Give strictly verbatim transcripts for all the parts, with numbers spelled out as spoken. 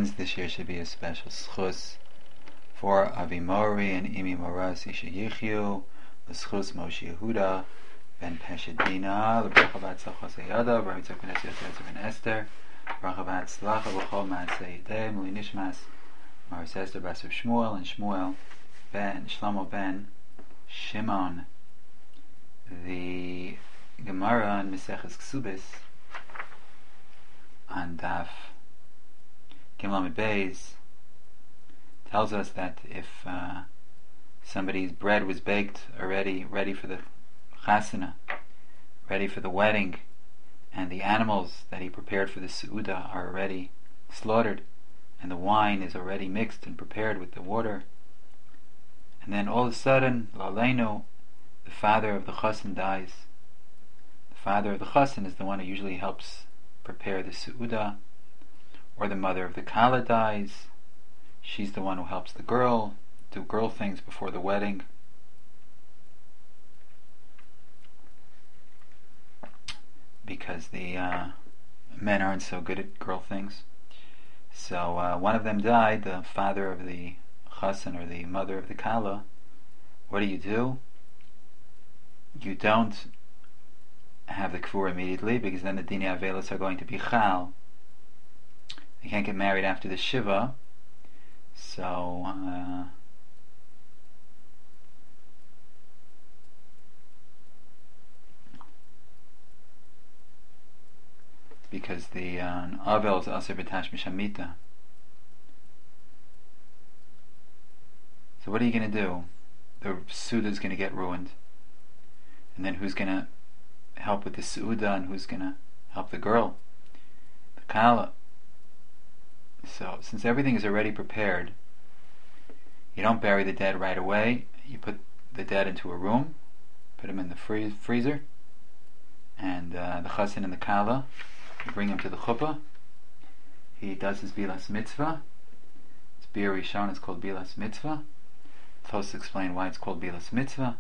sons. This year should be a special schus for Avimori and Imi Moras Isha Yichyu, l'schus Moshe Yehuda ben Peshedina, l'bracha v'atzlacha Seyada, B'Mitzvah Knesset Yosef ben Esther, bracha v'atzlacha v'chol ma'aseh yedei, Muli Nishmas, Maris Esther Bas Rav Shmuel, and Shmuel ben Shlomo ben Shimon. The Gemara in Maseches Ksubis on Daf Gimel Amud Beis tells us that if uh, somebody's bread was baked already, ready for the chasana, ready for the wedding, and the animals that he prepared for the seuda are already slaughtered, and the wine is already mixed and prepared with the water, and then all of a sudden, Laleinu, the father of the chassan dies. The father of the chassan is the one who usually helps prepare the seuda, or the mother of the kala dies. She's the one who helps the girl do girl things before the wedding. Because the uh, men aren't so good at girl things. So uh, one of them died, the father of the chassan or the mother of the kala. What do you do? You don't have the kfur immediately, because then the dini avelis are going to be chal. They can't get married after the shiva. So uh, because the uh, avel is aser b'tash mishamita. So what are you going to do? The suda is going to get ruined, and then who's going to help with the suda, and who's going to help the girl, the kala? So since everything is already prepared, you don't bury the dead right away. You put the dead into a room, put him in the free- freezer, and uh, the chassan and the kala, you bring him to the chuppah. He does his bilas mitzvah. His bir rishon is called bilas mitzvah. Tosfos explain why it's called bilas mitzvah.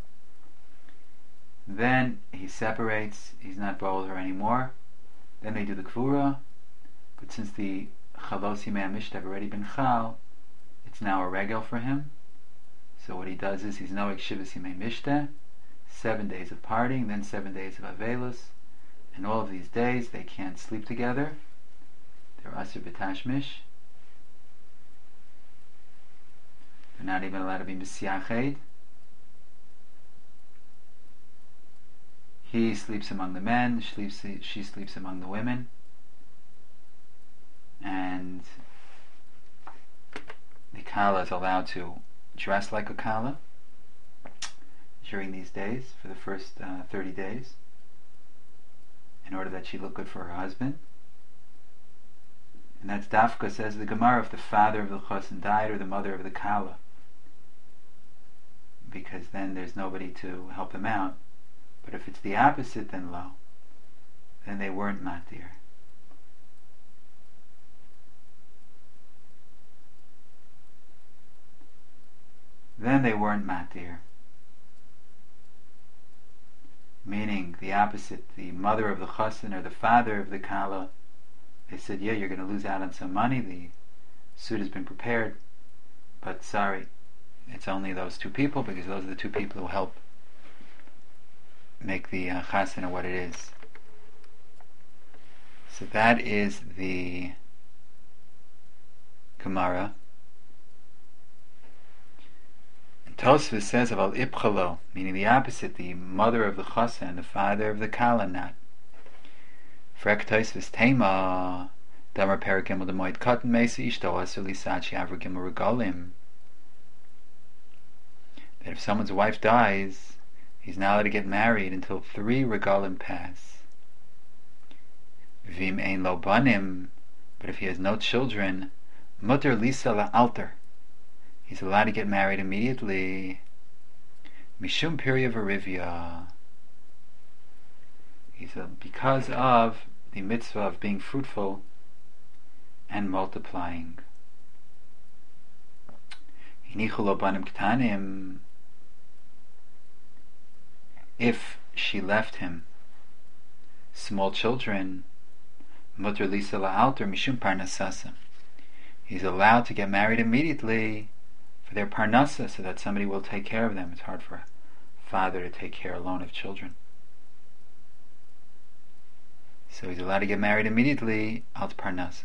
Then he separates. He's not bowler anymore. Then they do the kvura. But since the chalos yimei hamishta have already been chal, it's now a regel for him. So what he does is he's noeg shivas yimei mishta, seven days of partying, then seven days of avelus, and all of these days they can't sleep together. They're aser b'tashmish. They're not even allowed to be misyached. He sleeps among the men, she sleeps, she sleeps among the women, and the kala is allowed to dress like a kala during these days, for the first uh, thirty days, in order that she look good for her husband. And that's dafka, says the Gemara, if the father of the chassan died or the mother of the kala, because then there's nobody to help them out. But if it's the opposite, then lo, then they weren't matir. Then they weren't matir. Meaning the opposite, the mother of the chassan or the father of the kala, they said, yeah, you're going to lose out on some money, the suit has been prepared, but sorry, it's only those two people, because those are the two people who help make the uh, chasana what it is. So that is the Gemara. And Tosfos says about ipchalo, meaning the opposite, the mother of the chassan and the father of the kala, not. Frek Tosfos tema damar perikim of the moed katan mesa ishto asuli sachi avragim regalim. That if someone's wife dies, he's not allowed to get married until three regalim pass. Vim ein lo banim, but if he has no children, mutter lisa la'alter, he's allowed to get married immediately. Mishum pirya verivya, he's a, because of the mitzvah of being fruitful and multiplying. Hinichu lo banim ktanim, if she left him small children, mutter lisa la'alter mishum parnasasa, he's allowed to get married immediately for their parnasa, so that somebody will take care of them. It's hard for a father to take care alone of children. So he's allowed to get married immediately, alt parnasa.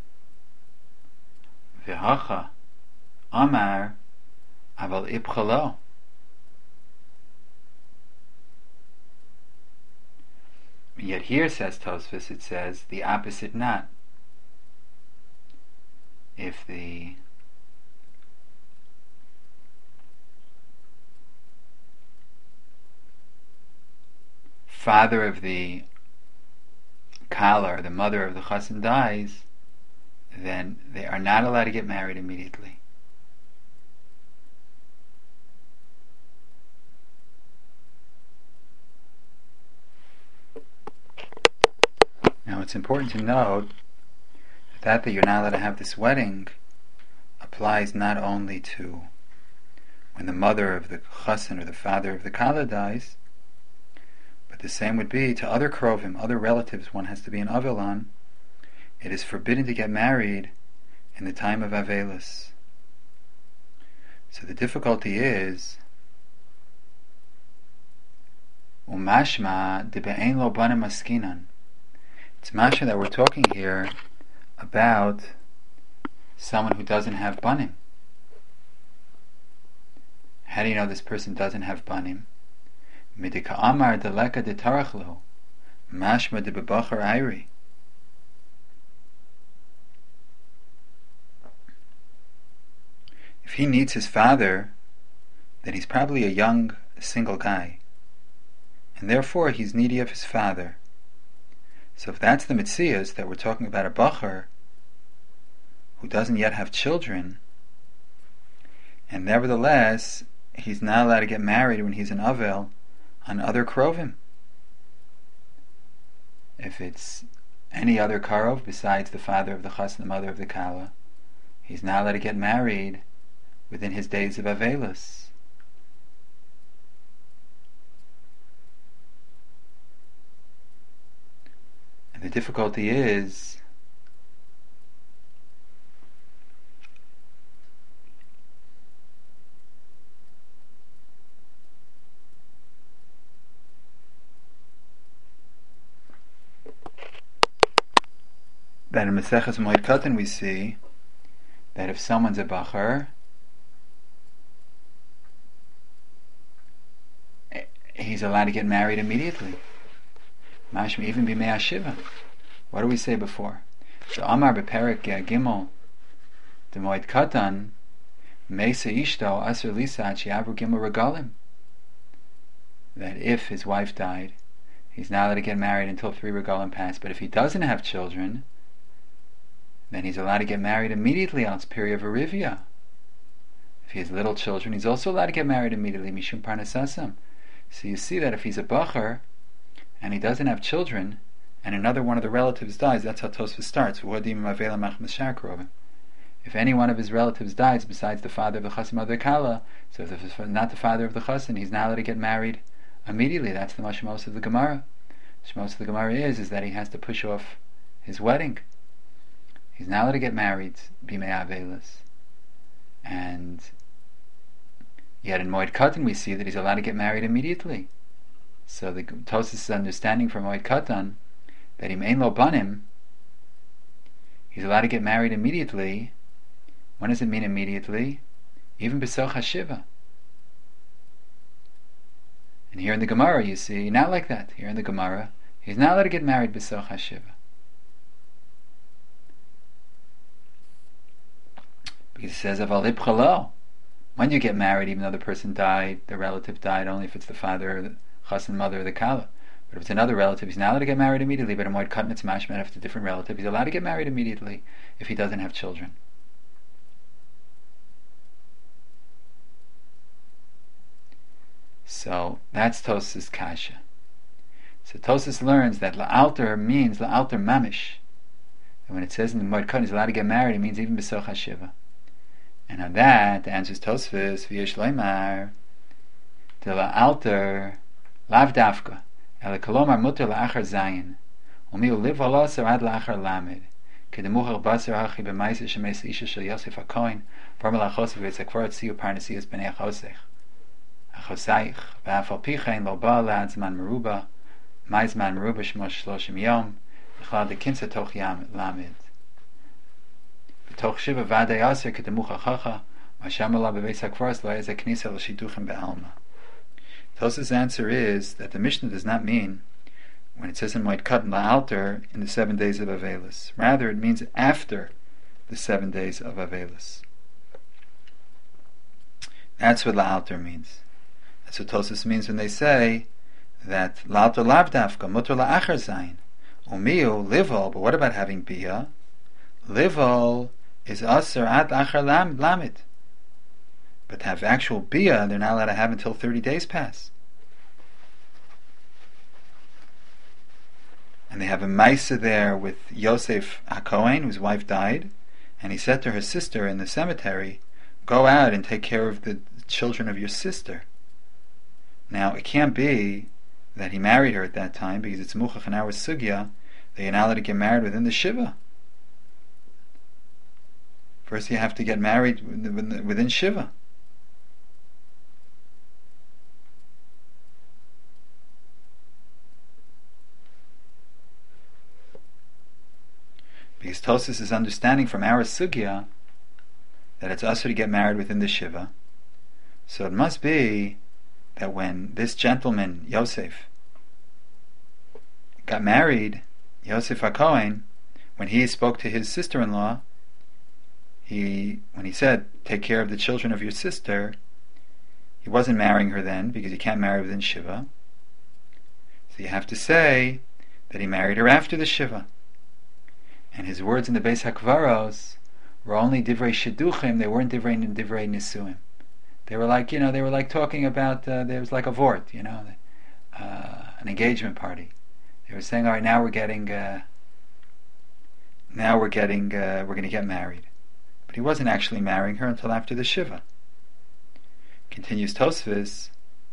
V'hacha amar aval ibchalo. Yet here, says Tosfos, it says the opposite not. If the father of the kala, or the mother of the chassan, dies, then they are not allowed to get married immediately. Now it's important to note that that you're not allowed to have this wedding applies not only to when the mother of the chassan or the father of the kala dies, but the same would be to other krovim, other relatives one has to be an avel on. It is forbidden to get married in the time of avelus. So the difficulty is umashma de be'ein lo banim askinan. It's masha that we're talking here about someone who doesn't have banim. How do you know this person doesn't have banim? Midika amar deleka de tarachlo, mashma de bebachar ayri. If he needs his father, then he's probably a young single guy, and therefore he's needy of his father. So if that's the mitzias, that we're talking about a bachar who doesn't yet have children, and nevertheless he's not allowed to get married when he's an avel on other krovim. If it's any other karov besides the father of the chas and the mother of the kala, he's not allowed to get married within his days of avelus. And the difficulty is that in Maseches Moed Katan we see that if someone's a bachar, he's allowed to get married immediately. Mashma even b'mei hashiva. What do we say before? So Amar beperik Gimel de Moed Katan Meisa Ishto Aser Lisa Chiavru Gimel Regalim. That if his wife died, he's not allowed to get married until three regalim pass. But if he doesn't have children, then he's allowed to get married immediately on its period of Arivia. If he has little children, he's also allowed to get married immediately, Mishum Parnasasam. So you see that if he's a bachar and he doesn't have children, and another one of the relatives dies, that's how Tosfos starts. If any one of his relatives dies besides the father of the chassan, mother kala, so if it's not the father of the chassan, he's not allowed to get married immediately. That's the mashmos of the Gemara. The mashmos of the Gemara is, is that he has to push off his wedding. He's not allowed to get married, bimei avelis. And yet in Moed Katan we see that he's allowed to get married immediately. So the Tosfos' understanding from Moed Katan that him ein lo banim, he's allowed to get married immediately. When does it mean immediately? Even b'soch hashiva. And here in the Gemara you see, not like that. Here in the Gemara, he's not allowed to get married b'soch hashiva. Because it says, aval ibchalo. When you get married, even though the person died, the relative died, only if it's the father or the chas and mother or the kala. But if it's another relative, he's not allowed to get married immediately. But in Moed Katan it's mashman, if it's a different relative, he's allowed to get married immediately if he doesn't have children. So that's Tosfos' kasha. So Tosfos learns that la'alter means la'alter mamish. And when it says in the Moed Katan he's allowed to get married, it means even b'soch hashiva. And on that, the answer is Tosfos, v'yesh loymar, de la'alter lav dafka, ele kolomar muter la'achar zayin, umi uliv halaser ad la'achar lamed, כדמוכר בשר הכי במייסה שמייס אישה של יוסף הכהן פרמל החוסף ויצקפורת סיוע פרנסיוס בני החוסך החוסייך ואף על פי כן לא בא לעד זמן מרובה מי זמן מרובה שמו שלושים יום בכלל דקינצה תוך ים למד בתוך שבע ועדי עשר כדמוכר חכה מה שאמר לה בבית הקבורס לא היה זה כניסה לשידוכים בעלמא. Tos's answer is that the Mishnah does not mean when it says in Moed Katan La'alter in the seven days of Avelis. Rather, it means after the seven days of Avelis. That's what La'alter means. That's what Tosas means when they say that La'alter Lavdafka, Mutter La'achar Zayin, Umiyu, Livol, but what about having Bia? Livol is Aser Ad Achar Lamid. But to have actual Bia, they're not allowed to have until thirty days pass. And they have a Maisa there with Yosef HaKohen, whose wife died, and he said to her sister in the cemetery, go out and take care of the children of your sister. Now, it can't be that he married her at that time, because it's Muchach and our Sugya, that you're not allowed to get married within the Shiva. First you have to get married within Shiva. Because Tosas is understanding from our Sugya that it's usher to get married within the Shiva. So it must be that when this gentleman, Yosef, got married, Yosef HaKohen, when he spoke to his sister-in-law, he, when he said, take care of the children of your sister, he wasn't marrying her then, because you can't marry within Shiva. So you have to say that he married her after the Shiva. And his words in the Beis HaKvaros were only divrei shidduchim, they weren't divrei, divrei nisuim. They were like, you know, they were like talking about, uh, there was like a vort, you know, uh, an engagement party. They were saying, all right, now we're getting, uh, now we're getting, uh, we're going to get married. But he wasn't actually marrying her until after the Shiva. Continues Tosfos,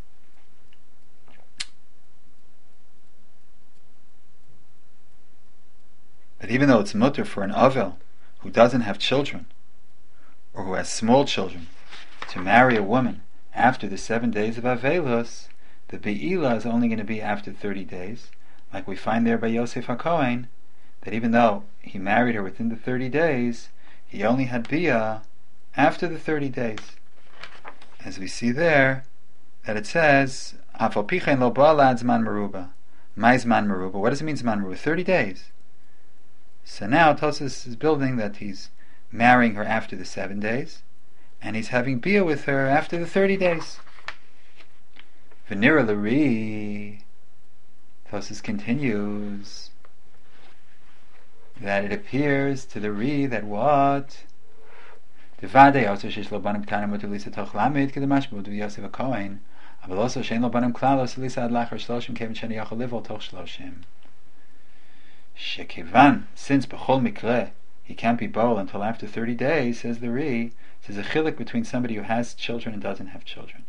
that even though it's mutter for an Avel who doesn't have children, or who has small children, to marry a woman after the seven days of Avelos, the Be'ila is only going to be after thirty days, like we find there by Yosef HaKohen, that even though he married her within the thirty days, he only had Bia after the thirty days. As we see there, that it says, Afal Pichen lo ba'alad zman meruba. My zman meruba. What does it mean zman meruba? thirty days. So now Tosas is building that he's marrying her after the seven days, and he's having Bia with her after the thirty days. Venira Lari, Tosas continues, that it appears to the Ri that what? Devadei also shesh lo banim k'tanim u'tilisa toch lamid k'demash b'udu Yosef HaKohen, אבל also shein lo banim klal u'tilisa ad lachar shloshim kevin sheni yachol livol toch shloshim. Shekivan, since b'chol mikre he can't be bold until after thirty days, says the Ri, there's a chilik between somebody who has children and doesn't have children.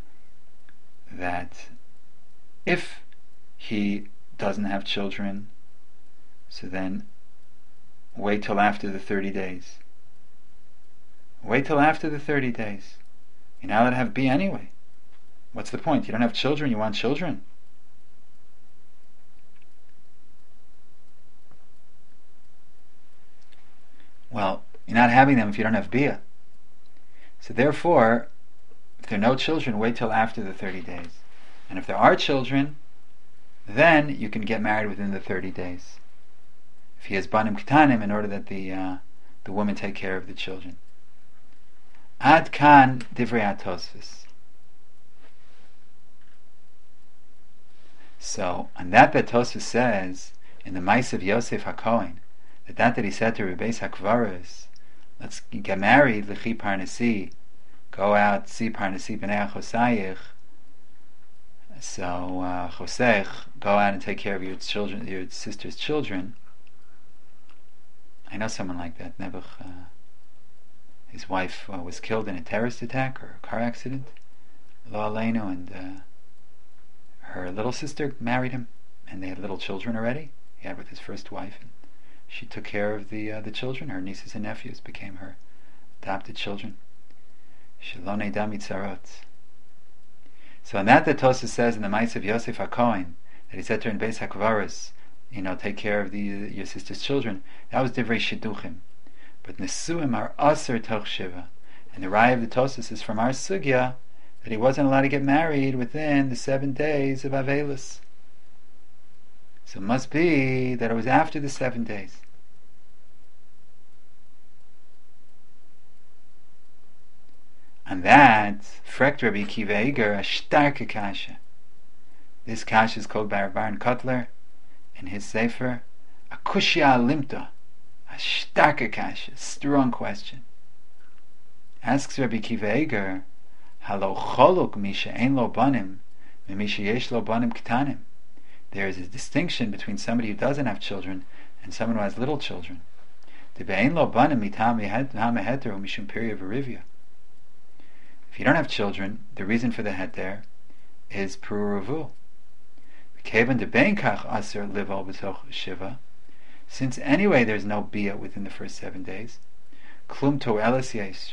That if he doesn't have children, so then wait till after the thirty days. Wait till after the thirty days. You're not allowed to have B anyway. What's the point? You don't have children, you want children? Well, you're not having them if you don't have Bia. So therefore, if there are no children, wait till after the thirty days. And if there are children, then you can get married within the thirty days. If he has banim k'tanim, in order that the uh, the woman take care of the children. Ad kan divrei Tosfos. So, on that that Tosfos says in the Maisa of Yosef HaKohen, that that that he said to Rebbeis HaKvaros, let's get married, l'chi parnasi, go out, see parnasi b'nei achosayich. So, uh, chosech, go out and take care of your children, your sister's children. I know someone like that. Nebuch, uh, his wife uh, was killed in a terrorist attack or a car accident, Lo Aleinu, and uh, her little sister married him, and they had little children already. He had with his first wife. And she took care of the uh, the children. Her nieces and nephews became her adopted children. Shalonei Dami Tzarot. So in that, the Tosfos says in the Ma'aseh of Yosef HaKohen that he said to her in Beis HaKvaros, you know, take care of the uh, your sister's children. That was Divrei Shidduchim. But Nesuim are Aser Toch Shiva. And the Raya of the Tosfos is from our Sugya that he wasn't allowed to get married within the seven days of Avelis. So it must be that it was after the seven days. And that, frekt Rabbi Akiva Eiger, a starke kasha. This kasha is called by Baron Kotler in his Sefer, a kushya limta, a starke kasha, strong question. Asks Rabbi Akiva Eiger, halo choluk misha ein lo banim, misha yesh lo banim ketanim. There is a distinction between somebody who doesn't have children and someone who has little children. If you don't have children, the reason for the heter is pruravu. Since anyway there's no bia within the first seven days, klum to'eles yesh.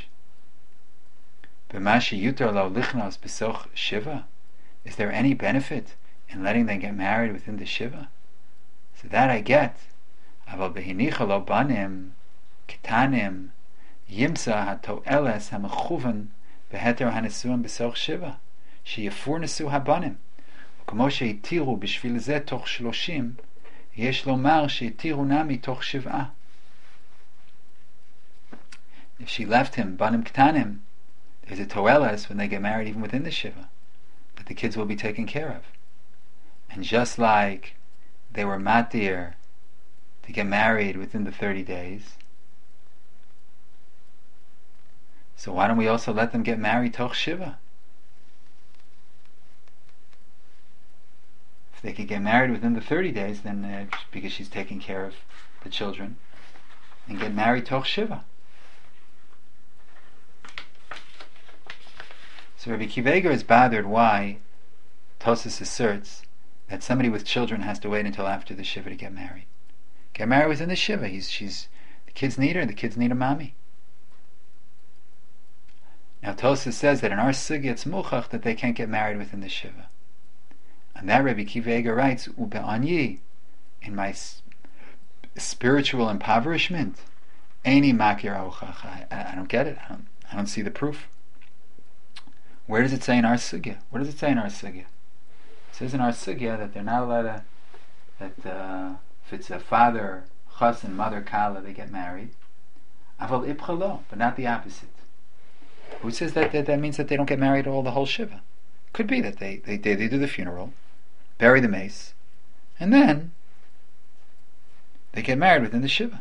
Is there any benefit in letting them get married within the Shiva? So that I get. Aval behinicha lo banim ketanim yimsa hato'eles hamachuvan beheter hanesuim besoch Shiva sheyafur nesu habanim וכמו שהתירו בשביל זה תוך שלושים יש לומר שהתירו נמי תוך שבעה. If she left him banim ketanim, there's a to'eles when they get married even within the Shiva, that the kids will be taken care of. And just like they were matir to get married within the thirty days, so why don't we also let them get married toch shiva? If they could get married within the thirty days, then uh, because she's taking care of the children, and get married toch shiva. So Rabbi Akiva Eiger is bothered why Tosfos asserts that somebody with children has to wait until after the Shiva to get married. Get married within the Shiva. He's, she's, the kids need her, the kids need a mommy. Now Tosfos says that in our Sugya it's muchach that they can't get married within the Shiva. And that Rabbi Akiva Eiger writes, Ube'anyi, in my s- spiritual impoverishment, Eini makir ha'ochach. I, I don't get it. I don't, I don't see the proof. Where does it say in our Sugya? What does it say in our Sugya? It says in our Sugya that they're not allowed to, that uh, if it's a father chas and mother kala, they get married. Aval ipchalo, but not the opposite. Who says that, that that means that they don't get married all the whole Shiva? Could be that they, they, they, they do the funeral, bury the mace, and then they get married within the Shiva.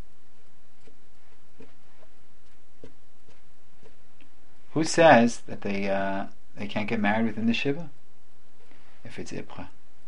Who says that they uh, they can't get married within the Shiva? If it's Ipcha.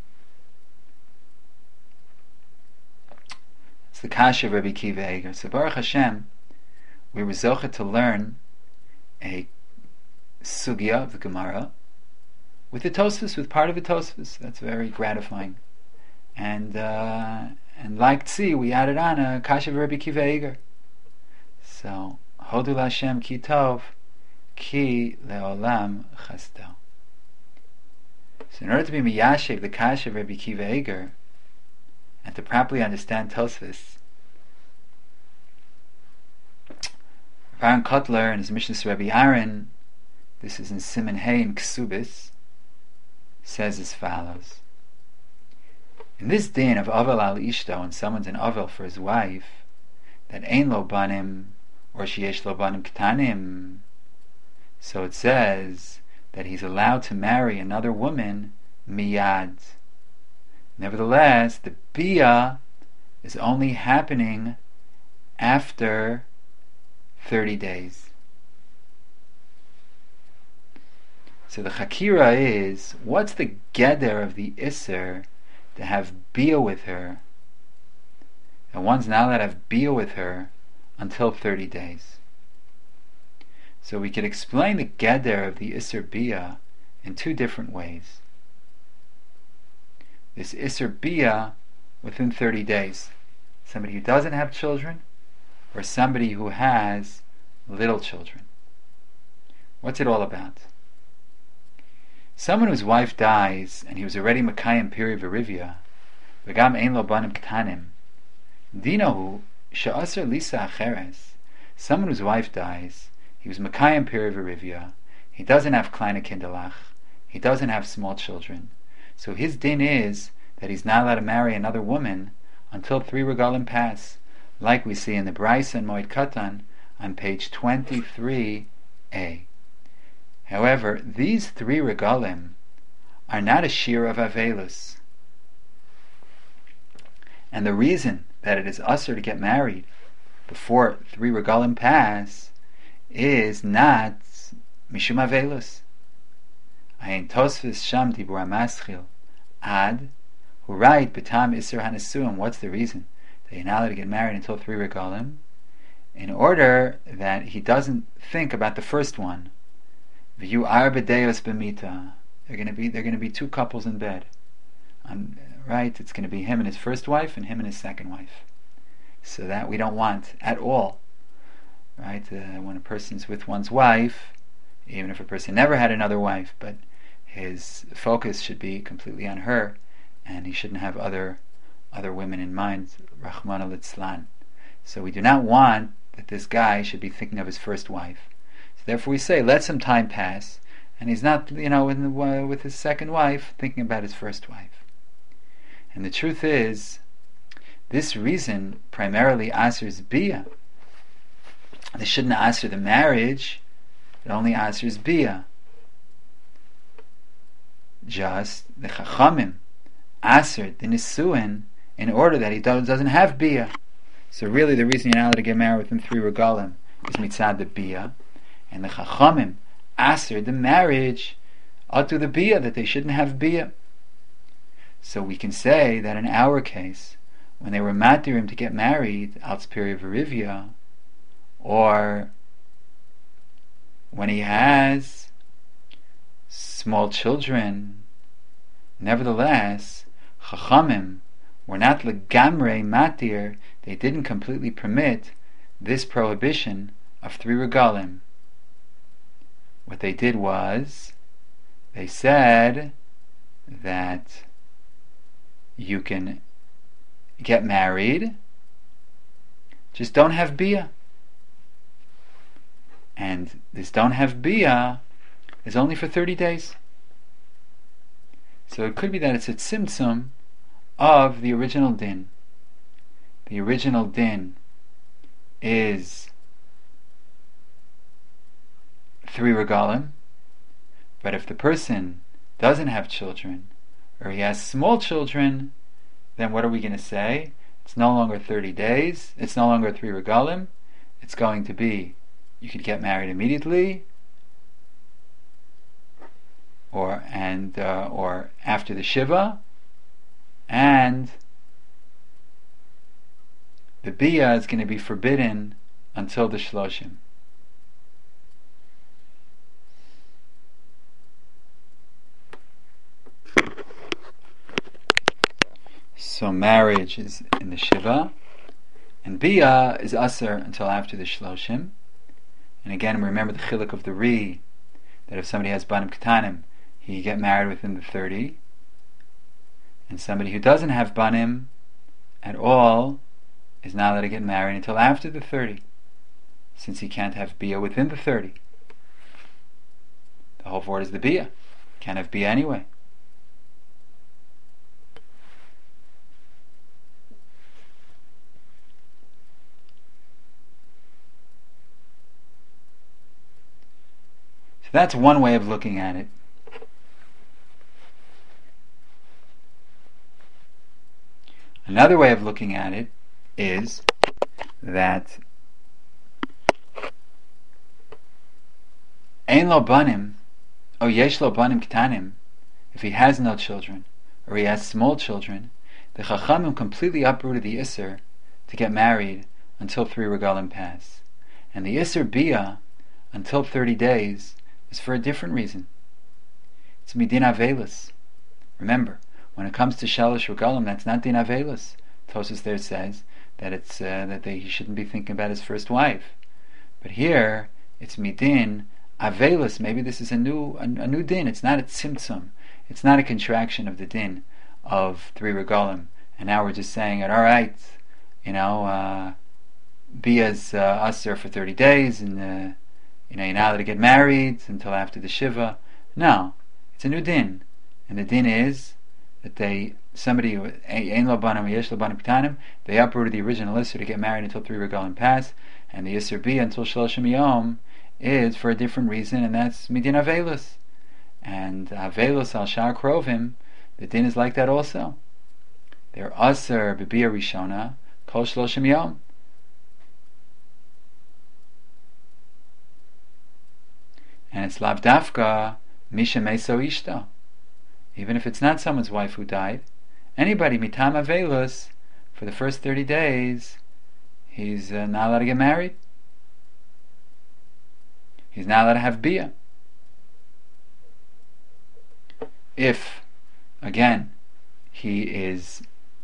It's the Kasha of Rabbi Akiva Eiger. So Baruch Hashem, we were zocheh to learn a Sugya of the Gemara with the Tosfos, with part of the Tosfos. That's very gratifying. And uh, and like Tzi, we added on a Kasha of Rabbi Akiva Eiger. So, Hodu L'Hashem Ki Tov, Ki Le'olam Chasdo. So in order to be miyashiv the kasha of Rabbi Akiva Eiger, and to properly understand Tosfos, Baron Kotler in his Mishnah to Rabbi Aaron, this is in Siman Hey in Ksubis, says as follows: in this din of Avel al Ishto, when someone's an Avel for his wife, that Ein lo banim or sheyesh lo banim ketanim, so it says that he's allowed to marry another woman miyad. Nevertheless, the bia is only happening after thirty days. So the chakira is, what's the geder of the iser to have bia with her? And one's not allowed to have bia with her until thirty days. So we could explain the geder of the iser bia in two different ways. This iser bia within thirty days. somebody who doesn't have children, or somebody who has little children. What's it all about? Someone whose wife dies and he was already Makayim Piri Verivia, v'gam ein lo banim ktanim, dinahu she'aser lisa acheres. Someone whose wife dies, he was Makayim Piri Verivia, he doesn't have kleine kinderlach, he doesn't have small children, so his din is that he's not allowed to marry another woman until three regalim pass, like we see in the Braisa and Moed Katan on page twenty-three a. However, these three regalim are not a shir of Avelus. And the reason that it is usher to get married before three regalim pass is not mishum Avelus. Ayin Tosfos Sham Dibur Amaschil Ad, who write B'tam Isser Hanasuim. What's the reason that you're not allowed to get married until three regalim? In order that he doesn't think about the first one. V'yu arba deos b'mita. They're going to be they're going to be two couples in bed, um, right? It's going to be him and his first wife, and him and his second wife. So that we don't want at all, right? Uh, when a person's with one's wife, even if a person never had another wife, but his focus should be completely on her, and he shouldn't have other other women in mind. Rachmana litzlan. So we do not want that this guy should be thinking of his first wife. So therefore we say, let some time pass, and he's not, you know, in the, with his second wife, thinking about his first wife. And the truth is, this reason primarily answers bia. They shouldn't answer the marriage, it only answers bia. Just the chachamim answered the nisuin in order that he doesn't have bia. So really the reason you're not allowed to get married within three regalim is mitzad the bia, and the chachamim answered the marriage to the bia, that they shouldn't have bia. So we can say that in our case, when they were matirim to get married, alts piri verivia, or when he has small children, nevertheless, chachamim were not legamrei matir, they didn't completely permit this prohibition of three regalim. What they did was, they said that you can get married, just don't have bia. And this don't have bia is only for thirty days. So it could be that it's a tzimtzum of the original din. The original din is three regalim, but if the person doesn't have children, or he has small children, then what are we going to say? It's no longer thirty days, it's no longer three regalim, it's going to be, you could get married immediately, or and uh, or after the shiva, and the bia is going to be forbidden until the shloshim. So marriage is in the shiva, and bia is aser until after the shloshim. And again, remember the chiluk of the ri, that if somebody has banim ketanim, he get married within the thirty, and somebody who doesn't have banim at all is not allowed to get married until after the thirty, since he can't have bia within the thirty. The whole word is the bia. Can't have bia anyway. So that's one way of looking at it. Another way of looking at it is that ein lo banim, or yesh lo banim ketanim, if he has no children, or he has small children, the chachamim completely uprooted the isser to get married until three regalim pass. And the isser bia, until thirty days, is for a different reason. It's midin avelus. Remember, when it comes to shalosh regalim, that's not din avelus. Tosas there says that it's uh, that they, he shouldn't be thinking about his first wife. But here it's midin avelus. Maybe this is a new a, a new din. It's not a tzimtzum. It's not a contraction of the din of three regalim. And now we're just saying it. All right, you know, uh, be as uh, usher for thirty days, and uh, you know you're not allowed to get married until after the shiva. No, it's a new din, and the din is that they somebody ein lo banim yesh lo banim ketanim, they uprooted the original issur to get married until three regalim pass, and the issur b until shloshim yom is for a different reason, and that's midin avelus. And avelus al shar krovim, the din is like that also. They're usher b'bia rishona kol shloshim yom. And it's lav dafka misha meso ishta. Even if it's not someone's wife who died, anybody mitam avelus for the first thirty days, he's uh, not allowed to get married. He's not allowed to have bia. If, again, he is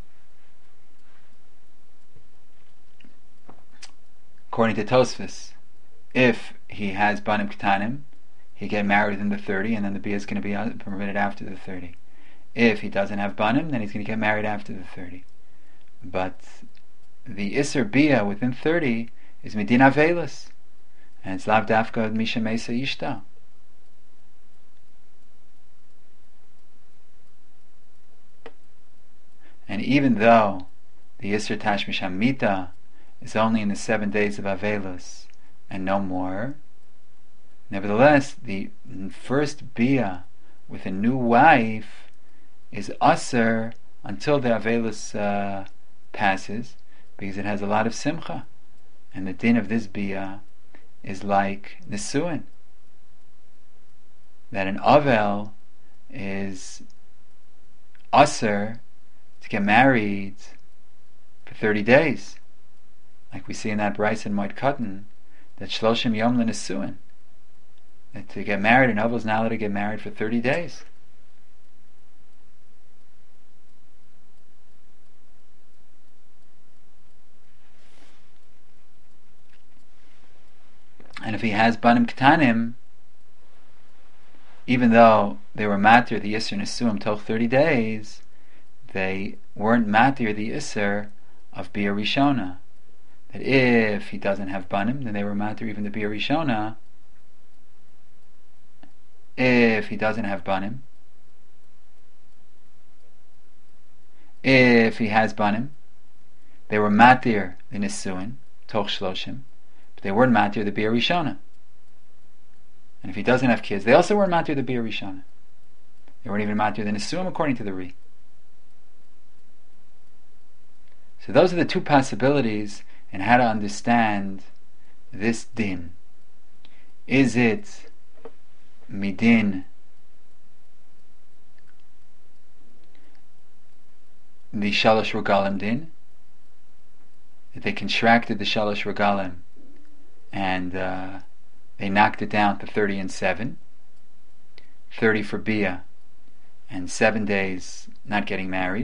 according to Tosfos, if he has banim ketanim, he get married within the thirty, and then the bia is going to be permitted after the thirty. If he doesn't have banim, then he's going to get married after the thirty. But the isser bia within thirty is medina velus, and it's lav dafka misha mesa ishta. And even though the isser tashmish hamita is only in the seven days of avelus and no more, nevertheless, the first bia with a new wife is usher until the avelus uh, passes, because it has a lot of simcha, and the din of this bia is like nisuin, that an avel is usher to get married for thirty days, like we see in that Bryce and Moed Katan, that shloshim yom lenisuin, that to get married, an avel is not allowed to get married for thirty days. And if he has banim ketanim, even though they were matir the isser nesuim toch thirty days, they weren't matir the isser of bia rishona. That if he doesn't have banim, then they were matir even the bia rishona. If he doesn't have banim, if he has banim, they were matir the nesuin toch shloshim. They weren't matir the bia rishona. And if he doesn't have kids, they also weren't matir the bia rishona. They weren't even matir the nisuim according to the Ri. So those are the two possibilities in how to understand this din. Is it midin the shalosh regalim din, that they contracted the shalosh regalim and uh, they knocked it down to thirty and seven, thirty for bia, and seven days not getting married,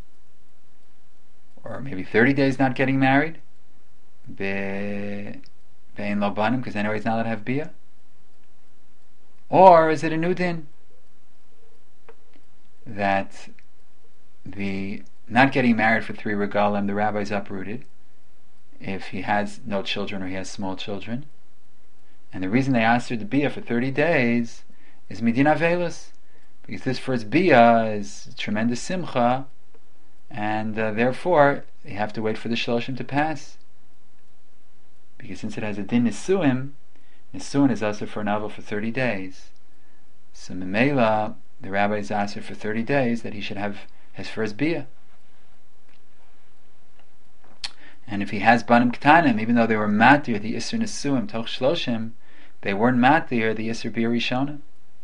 or maybe thirty days not getting married, be'ein lo banim, because anyway he's not allowed to have bia? Or is it a new din that the not getting married for three regalim, the rabbis uprooted if he has no children or he has small children, and the reason they asked her to bia for thirty days is midin avelus, because this first bia is tremendous simcha, and uh, therefore they have to wait for the shloshim to pass, because since it has a din nisuim, nisuin is also for an avel for thirty days. So memela, the rabbis asked her for thirty days that he should have his first bia. And if he has banim ketanim, even though they were matir the isser nisuim toch shloshim, they weren't matir the isser bia rishona.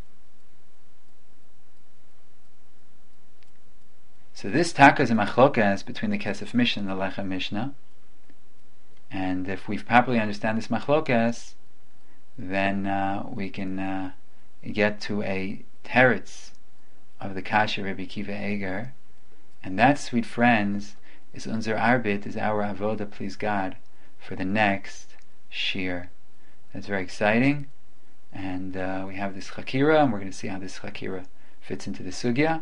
So this taka is a machlokas between the Kesef Mishnah and the Lechem Mishnah. And if we properly understand this machlokas, then uh, we can uh, get to a teretz of the kasha Rabbi Kiva Eger, and that, sweet friends, is unser Arbeit, is our avoda, please God, for the next shir. That's very exciting. And uh, we have this chakira, and we're going to see how this chakira fits into the sugya.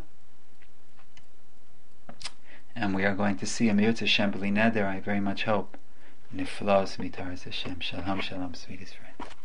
And we are going to see a Mirza Hashem B'li Neder, I very much hope. And it flows, Mitar Hashem. Shalom, shalom, sweetest friend.